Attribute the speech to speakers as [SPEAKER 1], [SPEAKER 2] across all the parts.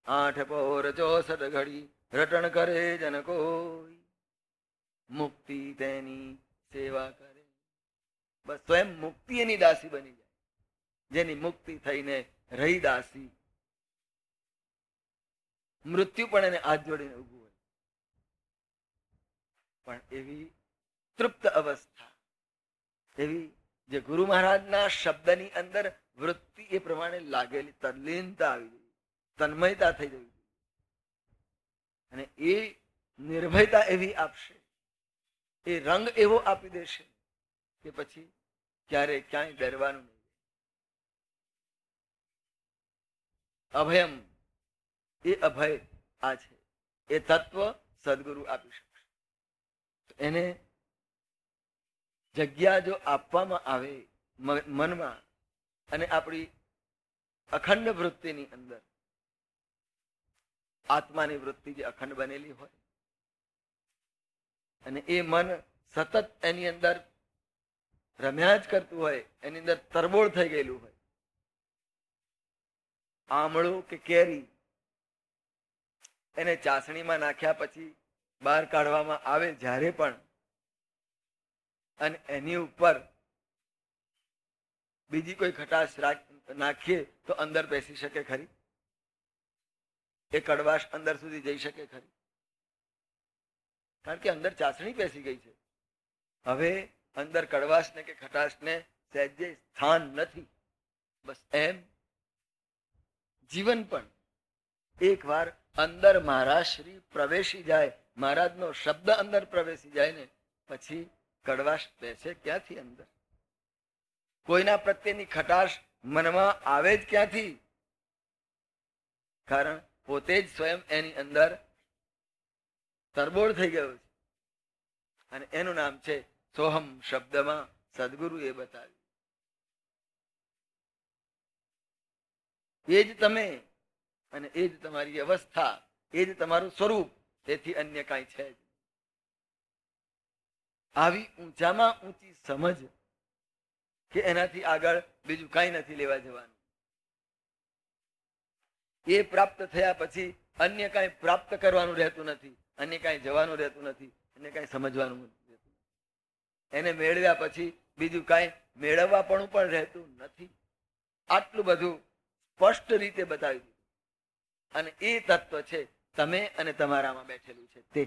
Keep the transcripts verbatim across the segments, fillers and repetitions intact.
[SPEAKER 1] આઠ પોર ચોસઠ ઘડી રટણ કરે જન કોઈ, મુક્તિ તેની સેવા કરે. બસ સ્વયં મુક્તિ એની દાસી બની જાય, જેની મુક્તિ થઈને રહી દાસી. મૃત્યુ પણ એને હાથ જોડીને ઉભું હોય, પણ એવી તૃપ્ત અવસ્થા, એવી જે ગુરુ મહારાજના શબ્દની અંદર વૃત્તિ એ પ્રમાણે લાગેલી તલ્લીનતા આવી જવી, તન્મયતા થઈ જવી, અને એ નિર્ભયતા એવી આપશે, એ રંગ એવો આપી દેશે કે પછી ક્યારે ક્યાંય ડરવાનું નહીં. અભયમ, એ અભય આ છે, એ તત્વ સદગુરુ આપી શકશે. એને જગ્યા જો આપવામાં આવે મનમાં, અને આપણી અખંડ વૃત્તિની અંદર, આત્માની વૃત્તિ જે અખંડ બનેલી હોય, અને એ મન સતત એની અંદર રમ્યા જ કરતું હોય, એની અંદર તરબોળ થઈ ગયેલું હોય. આમળું કે કેરી એને ચાસણીમાં નાખ્યા પછી બહાર કાઢવામાં આવે જ્યારે પણ, અને એની ઉપર બીજી કોઈ ખટાશ નાખીએ તો અંદર બેસી શકે ખરી? એ કડવાશ અંદર સુધી જઈ શકે ખરી? કારણ કે અંદર ચાસણી બેસી ગઈ છે. હવે અંદર કડવાશને કે ખટાશને સહેજે સ્થાન નથી. બસ એમ જીવન પણ એક વાર અંદર મહારાજ શ્રી પ્રવેશી જાય, મહારાજનો શબ્દ અંદર પ્રવેશી જાય ને પછી કડવાશ બેસે ક્યાંથી અંદર? કોઈના પ્રત્યેની ખટાશ મનમાં આવે જ ક્યાંથી? કારણ પોતે જ સ્વયં એની અંદર તરબોળ થઈ ગયો છે. અને એનું નામ છે સોહમ શબ્દમાં સદગુરુએ બતાવ્યું. એ જ તમે, અને એ જ તમારી અવસ્થા, એ જ તમારું સ્વરૂપ, તેથી અન્ય કાંઈ છે જ. આવી ઊંચામાં ઊંચી સમજ કે એનાથી આગળ બીજું કાંઈ નથી લેવા જવાનું. એ પ્રાપ્ત થયા પછી અન્ય કાંઈ પ્રાપ્ત કરવાનું રહેતું નથી, અન્ય કાંઈ જવાનું રહેતું નથી, અન્ય કાંઈ સમજવાનું રહેતું નથી. એને મેળવ્યા પછી બીજું કાંઈ મેળવવા પણ પણ રહેતું નથી. આટલું બધું સ્પષ્ટ રીતે બતાવી દીધું. અને એ તત્વ છે તમે અને તમારામાં બેઠેલું છે તે.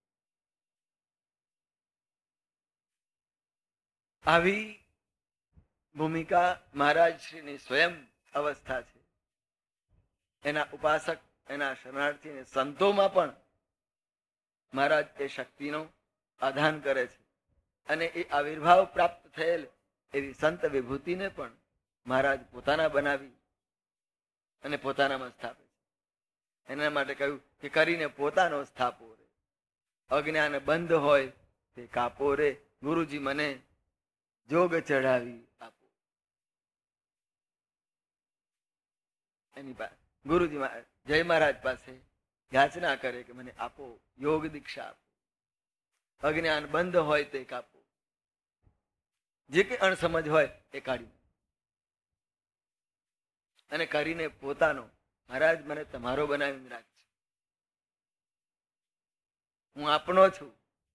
[SPEAKER 1] આવી ભૂમિકા મહારાજ શ્રીની સ્વયં અવસ્થા છે. એના ઉપાસક, એના શરણાર્થી અને સંતોમાં પણ મહારાજ એ શક્તિનો આધાન કરે છે. અને એ આવિર્ભાવ પ્રાપ્ત થયેલ એવી સંત વિભૂતિને પણ મહારાજ પોતાના બનાવી અને પોતાનામાં સ્થાપે છે. એના માટે કહ્યું કે કરીને પોતાનો સ્થાપો રે, અજ્ઞાન બંધ હોય તે કાપો રે, ગુરુજી મને જોગ ચડાવી આપો. એની પાસે ગુરુજી જય મહારાજ પાસે યાચના કરે કે મને આપો, યોગ દીક્ષા આપો. અજ્ઞાન બંધ હોય તે કાપો, જે કે અણસમજ હોય એ કાઢી. અને કરીને પોતાનો, મહારાજ મને તમારો બનાવીને રાખજો, હું આપનો છું,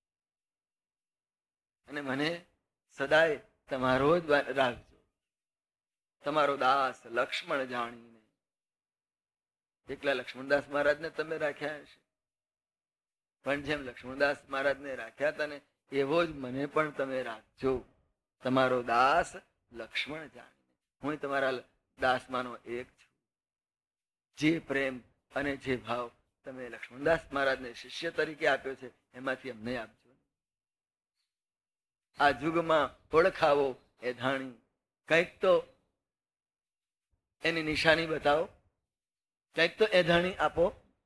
[SPEAKER 1] અને મને સદાય તમારો જ રાખજો. તમારો દાસ લક્ષ્મણ જાણીને. એકલા લક્ષ્મણદાસ મહારાજને તમે રાખ્યા હશે, પણ જેમ લક્ષ્મણદાસ મહારાજને રાખ્યા હતા ને એવો જ મને પણ તમે રાખજો. તમારો દાસ લક્ષ્મણ જાણીને. હું તમારા દાસમાંનો એક છું. જે પ્રેમ અને જે ભાવ તમે લક્ષ્મણદાસ મહારાજને શિષ્ય તરીકે આપ્યો છે એમાંથી અમને આપજો. આ યુગમાં ઓળખાવો એ ધાણી, કંઈક તો એની નિશાની બતાવો, કંઈક તો એધાણી આપો.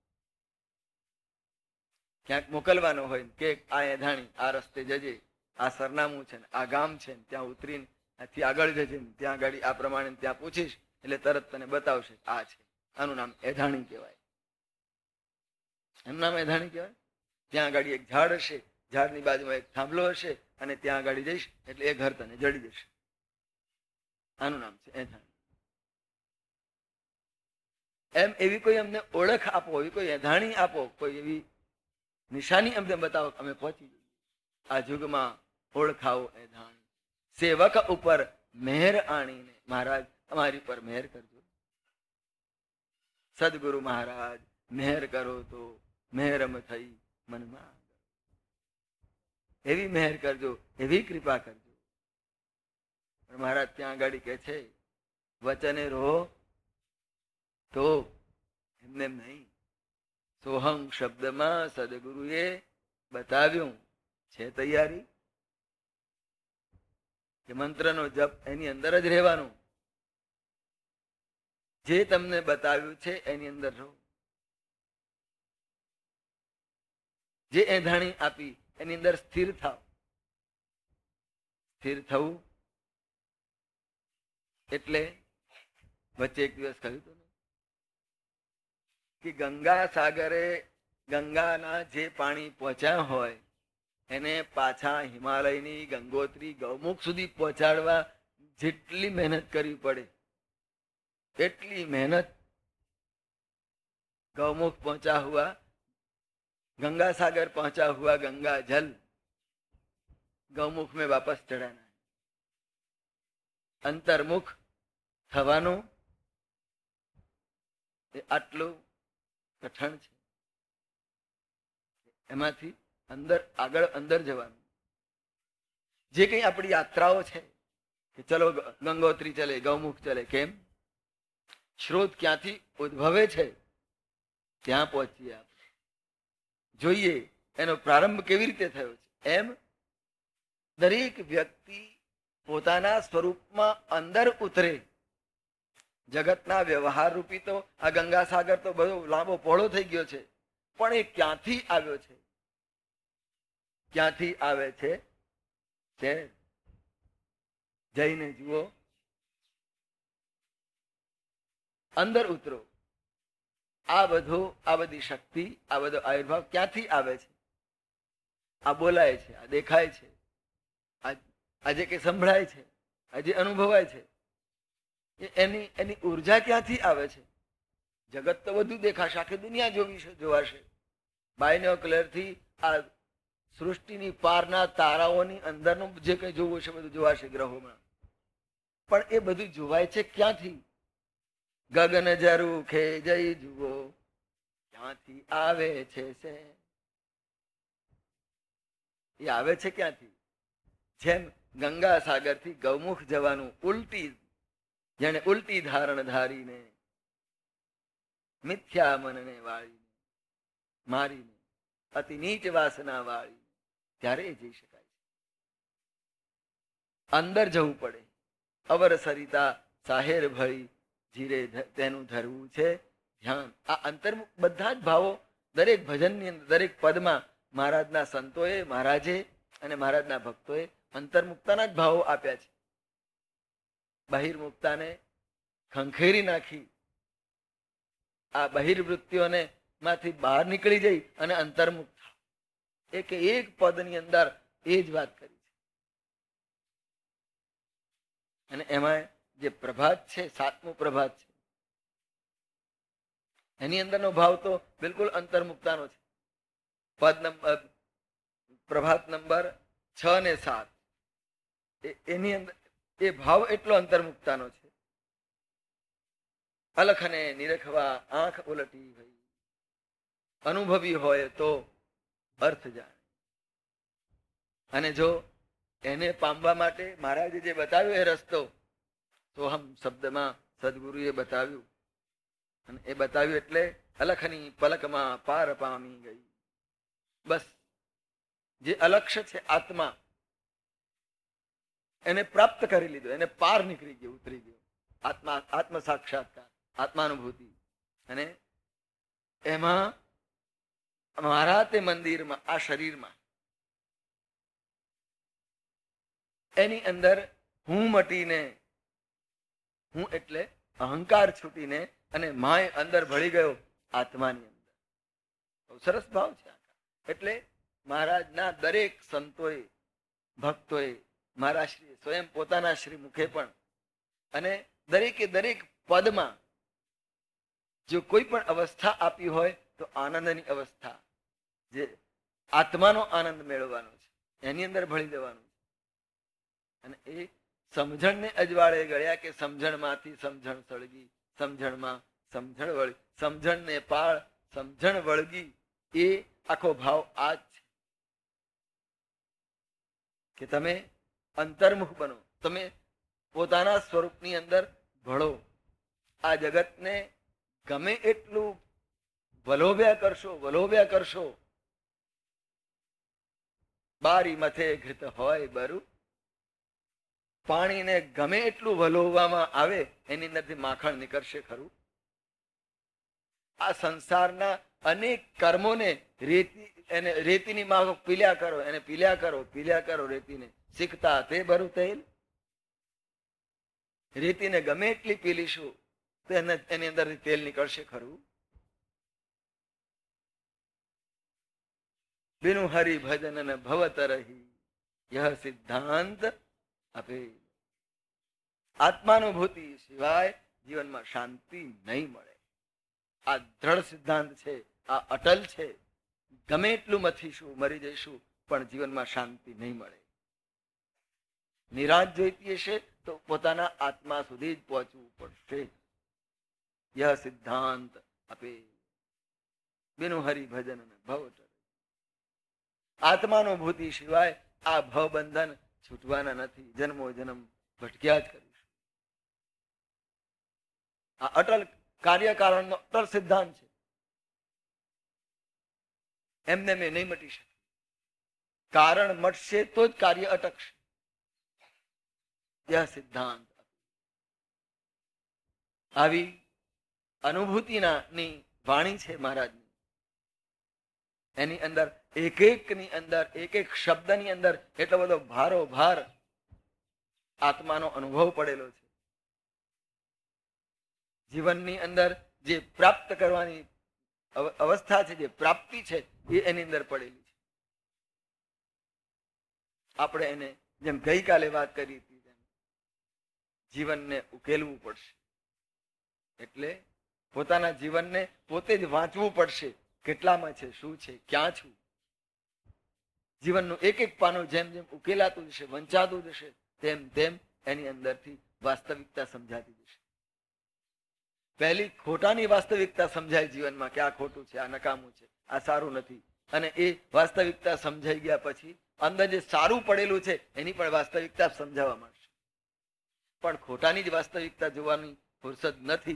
[SPEAKER 1] ક્યાંક મોકલવાનો હોય કે આ એધાણી, આ રસ્તે જજે, આ સરનામું છે, આ ગામ છે, ત્યાં ઉતરીને આથી આગળ જજે, ત્યાં આગળ આ પ્રમાણે ત્યાં પૂછીશ એટલે તરત તને બતાવશે આ છે. આનું નામ એધાણી કહેવાય. એનું નામ એધાણી કહેવાય. ત્યાં આગળ એક ઝાડ હશે, ઝાડની બાજુમાં એક થાંભલો હશે, અને ત્યાં આગળ જઈશ એટલે એ ઘર તને જડી જશે. આનું નામ છે એધાણી. એમ એવી કોઈ અમને ઓળખ આપો, એવી કોઈ એધાણી આપો, કોઈ એવી નિશાની અમને બતાવો, અમે પહોંચી જઈએ. આ યુગમાં ઓળખાવો એધાણી, સેવક ઉપર મહેર આણીને મહારાજ અમારી પર મહેર કરજો. સદગુરુ મહારાજ મહેર કરો તો મહેરમ થઈ મનમાં, એવી મહેર કરજો, એવી કૃપા કરજો. મહારાજ ત્યાં આગળ કે છે વચને રહો તો એમને નહીં. સોહમ શબ્દમાં સદગુરુએ બતાવ્યું છે તૈયારી કે મંત્રનો જપ એની અંદર જ રહેવાનું. જે તમને બતાવ્યું છે એની અંદર રહો. જે એંધાણી આપી એની અંદર સ્થિર થાવ. સ્થિર થવું એટલે વચ્ચે એક દિવસ કહ્યું હતું ને કે ગંગા સાગરે ગંગાના જે પાણી પહોંચ્યા હોય એને પાછા હિમાલયની ગંગોત્રી ગૌમુખ સુધી પહોંચાડવા જેટલી મહેનત કરવી પડે એટલી મહેનત गौमुख पहुंचा हुआ, गंगा सागर पहुंचा हुआ गंगा जल गौमुख में वापस चढ़ाना है. अंतर्मुख થવાનું એ આટલું કઠણ છે. એમાંથી અંદર આગળ અંદર જવાનું. જે કઈ આપણી યાત્રાઓ છે કે ચલો ગંગોત્રી ચલે, ગૌમુખ ચલે, કેમ? સ્રોત ક્યાંથી ઉદ્ભવે છે ત્યાં પહોંચીએ આપણે. જોઈએ એનો પ્રારંભ કેવી રીતે થયો છે. એમ દરેક વ્યક્તિ પોતાના સ્વરૂપમાં અંદર ઉતરે. જગતના વ્યવહાર રૂપી તો આ ગંગા સાગર તો બધો લાંબો પહોળો થઈ ગયો છે, પણ એ ક્યાંથી આવ્યો છે? ક્યાંથી આવે છે તે જઈને જુઓ. અંદર ઉતરો. આ બધું, આ બધી શક્તિ, આ બધો આવિર્ભાવ ક્યાંથી આવે છે? આ બોલાય છે, આ દેખાય છે, આજે કે સંભળાય છે, આજે અનુભવાય છે, એની એની ઉર્જા ક્યાંથી આવે છે? જગત તો બધું દેખાશે, આખી દુનિયા જોવી છે, જોવાશે. બાયનોક્યુલર થી આ સૃષ્ટિની પારના તારાઓની અંદરનું જે કઈ જોવું છે બધું જોવાશે ગ્રહોમાં. પણ એ બધું જોવાય છે ક્યાંથી? ગગન ઝરૂખે જઈ જુઓ ક્યાંથી આવે છે. એ આવે છે ક્યાંથી? જેમ ગંગા સાગર થી ગૌમુખ જવાનું ઉલટી, જેને ઉલટી ધારણ ધારીને મિથ્યા મનને વાળીને મારીને અતિ નીચ વાસના વાળી ત્યારે જઈ શકાય છે. અંદર જવું પડે. અવર સરિતા સાહેર ભળી ધીરે તેનું ધરવું છે ધ્યાન. આ અંતર્મુખ બધા જ ભાવો દરેક ભજનની અંદર, દરેક પદમાં મહારાજના સંતોએ, મહારાજે અને મહારાજના ભક્તોએ અંતર્મુક્તાના જ ભાવો આપ્યા છે. બહિર્મુક્તાને ખંખેરી નાખી, આ બહિર્વૃત્તિઓને માંથી બહાર નીકળી જઈ અને અંતર્મુક્ત થાવ. એક એક પદની અંદર એ જ વાત કરી છે. અને એમાં જે પ્રભાત છે, સાતમું પ્રભાત છે, એની અંદરનો ભાવ તો બિલકુલ અંતર્મુક્તાનો છે. પદ નંબર પ્રભાત નંબર છ ને સાત એની અંદર એ ભાવ એટલો અંતર્મુક્તાનો છે. અલખને નિરખવા આંખ ઉલટી હોય, અનુભવી હોય તો અર્થ જાણે. અને જો એને પામવા માટે મહારાજે જે બતાવ્યો એ રસ્તો, સોહમ શબ્દમાં સદગુરુએ બતાવ્યું, અને એ બતાવ્યું એટલે અલખની પલકમાં પાર પામી ગઈ. બસ જે અલક્ષ્ય છે આત્મા, એને પ્રાપ્ત કરી લીધો, એને પાર નીકળી ગયો, ઉતરી ગયો. આત્મા, આત્મ સાક્ષાત્કાર, આત્માનુભૂતિ. અને એમાં મારા તે મંદિરમાં, આ શરીરમાં, એની અંદર હું મટીને, હું એટલે અહંકાર છૂટીને અને માય અંદર ભળી ગયો આત્માની અંદર. બહુ સરસ ભાવ છે. એટલે મહારાજના દરેક સંતોએ, ભક્તોએ, મહારાજ શ્રી સ્વયં પોતાના શ્રી મુખે પણ, અને દરેકે દરેક પદમાં જો કોઈ પણ અવસ્થા આપી હોય તો આનંદની અવસ્થા, જે આત્માનો આનંદ મેળવવાનો છે, એની અંદર ભળી દેવાનું છે. અને એ સમજણને અજવાળે ગળ્યા કે સમજણમાંથી સમજણ સળગી, સમજણમાં સમજણ વળી, સમજણને પાળ સમજણ વળગી, એ આખો ભાવ આ જ છે કે તમે અંતર્મુખ બનો, તમે પોતાના સ્વરૂપની અંદર ભળો. આ જગતને ગમે એટલું વલોવ્યા કરશો વલોવ્યા કરશો, બારી મથે ઘૃત હોય બરું, પાણીને ગમે એટલું વલોવવામાં આવે એની અંદરથી માખણ નીકળશે ખરું? આ સંસારના અનેક કર્મોને રેતી એને રેતીની માફક પીલ્યા કરો, એને પીલ્યા કરો પીલ્યા કરો રેતીને, શીખતા તે ભરું તેલ. રેતીને ગમે એટલી પીલીશું તો એને એની અંદરથી તેલ નીકળશે ખરું? બિનુ હરિ ભજન ને ભવત રહી, યહ સિદ્ધાંત આપે. આત્માનુભૂતિ સિવાય જીવનમાં શાંતિ નહીં મળે. આ દ્રઢ સિદ્ધાંત છે, આ અટલ છે. ગમે એટલું મથીશું, મરી જઈશું, પણ જીવનમાં શાંતિ નહીં મળે. નિરાશ જોઈતી હશે તો પોતાના આત્મા સુધી જ પહોંચવું પડશે. યહ સિદ્ધાંત આપે. બિનુ હરિ ભજન ને ભવત. આત્માનુભૂતિ સિવાય આ ભવબંધન છૂટવાના નથી. જન્મો જન્મ ભટક્યા જ કરીશું. આ અટલ કાર્યકારણનો અટલ સિદ્ધાંત છે. એમને મેં નહીં મટી શકે. કારણ મટશે તો જ કાર્ય અટકશે. યહ સિદ્ધાંત. આવી અનુભૂતિના ની વાણી છે મહારાજની. એની અંદર એક એક ની અંદર એક એક શબ્દની અંદર એટલો બધો ભારો ભાર આત્માનો અનુભવ પડેલો છે. જીવનની અંદર જે પ્રાપ્ત કરવાની અવસ્થા છે, જે પ્રાપ્તિ છે, એ એની અંદર પડેલી છે. આપણે એને જેમ ગઈકાલે વાત કરી હતી તેમ જીવનને ઉકેલવું પડશે. એટલે પોતાના જીવનને પોતે જ વાંચવું પડશે. કેટલામાં છે, શું છે, ક્યાં છું. જીવનનું એક એક પાનું જેમ જેમ ઉકેલાતું જશે, વંચાતું જશે, તેમ તેમ એની અંદરથી વાસ્તવિકતા સમજાતી જશે. પહેલી ખોટાની વાસ્તવિકતા સમજાય જીવનમાં કે આ ખોટું છે, આ નકામું છે, આ સારું નથી. અને એ વાસ્તવિકતા સમજાઈ ગયા પછી અંદર જે સારું પડેલું છે એની પણ વાસ્તવિકતા સમજાવવા માંડશે. પણ ખોટાની જ વાસ્તવિકતા જોવાની ફુરસદ નથી.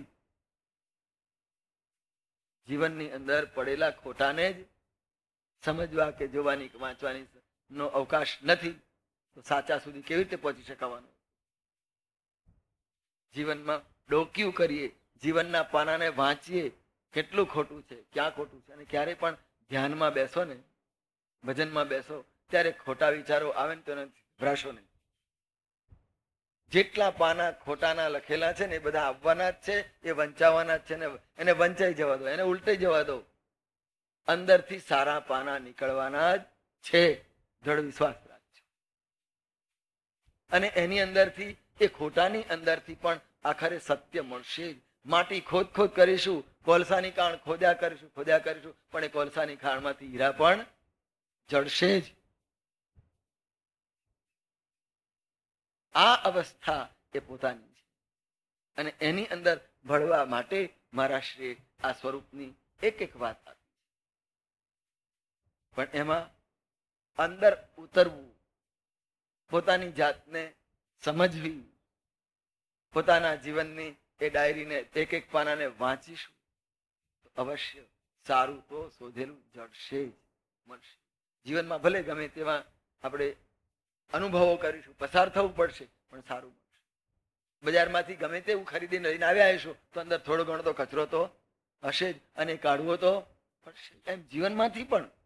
[SPEAKER 1] જીવનની અંદર પડેલા ખોટાને જ સમજવા કે જોવાની વાંચવાની નો અવકાશ નથી. તો સાચા સુધી કેવી રીતે પહોંચી શકાવાનું? જીવનમાં ડોક્યું કરીએ, જીવનના પાનાને વાંચીએ, કેટલું ખોટું છે, ક્યાં ખોટું છે. અને ક્યારે પણ ધ્યાનમાં બેસો ને, ભજનમાં બેસો, ત્યારે ખોટા વિચારો આવે ને તો એને ભરાશો નહીં. જેટલા પાના ખોટાના લખેલા છે ને એ બધા આવવાના જ છે, એ વંચાવાના જ છે ને એને વંચાઈ જવા દો, એને ઉલટાઈ જવા દો. અંદરથી સારા પાના નીકળવાના જ છે. દ્રઢ વિશ્વાસ રાખજો. અને એની અંદરથી એ ખોટાની અંદરથી પણ આખરે સત્ય મળશે જ. માટી ખોદ ખોદ કરીશું, કોલસાની ખાણ ખોદ્યા કરીશું ખોદ્યા કરીશું પણ એ કોલસાની ખાણમાંથી હીરા પણ જડશે જ. આ અવસ્થા એ પોતાની છે. અને એની અંદર ભળવા માટે મારા શ્રી આ સ્વરૂપની એક એક વાત આપી. પણ એમાં અંદર ઉતરવું, પોતાની જાતને સમજવી, પોતાના જીવનની એ ડાયરીને એક એક પાનાને વાંચીશું તો અવશ્ય સારું તો શોધેલું જડશે જ, મળશે. જીવનમાં ભલે ગમે તેવા આપણે અનુભવો કરીશું, પસાર થવું પડશે, પણ સારું મળશે. બજારમાંથી ગમે તેવું ખરીદીને લઈને આવ્યા હશું તો અંદર થોડો ઘણો તો કચરો તો હશે જ, અને કાઢવો તો પડશે. એમ જીવનમાંથી પણ